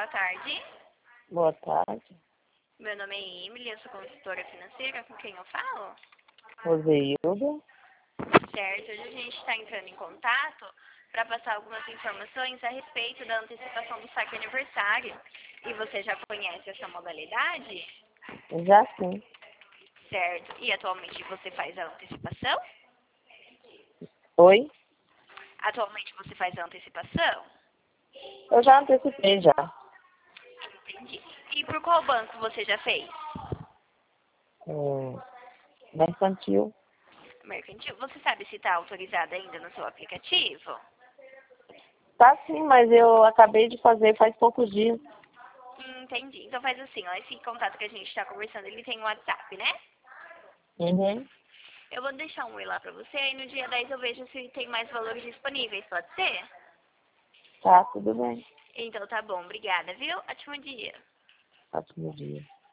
boa tarde. Boa tarde. Meu nome é Emily, eu sou consultora financeira. Com quem eu falo? Roseilda. Certo, hoje a gente está entrando em contato para passar algumas informações a respeito da antecipação do saque aniversário. E você já conhece essa modalidade? Já sim. Certo. E atualmente você faz a antecipação? Oi? Atualmente você faz a antecipação? Eu já antecipei já. Entendi. E por qual banco você já fez? Mercantil. Mercantil. Você sabe se está autorizada ainda no seu aplicativo? Tá sim, mas eu acabei de fazer faz poucos dias. Entendi. Então faz assim, ó, esse contato que a gente está conversando, ele tem um WhatsApp, né? Uhum. Eu vou deixar um oi lá pra você e no dia 10 eu vejo se tem mais valores disponíveis, pode ser? Tá, tudo bem. Então tá bom, obrigada, viu? Ótimo dia. Ótimo dia.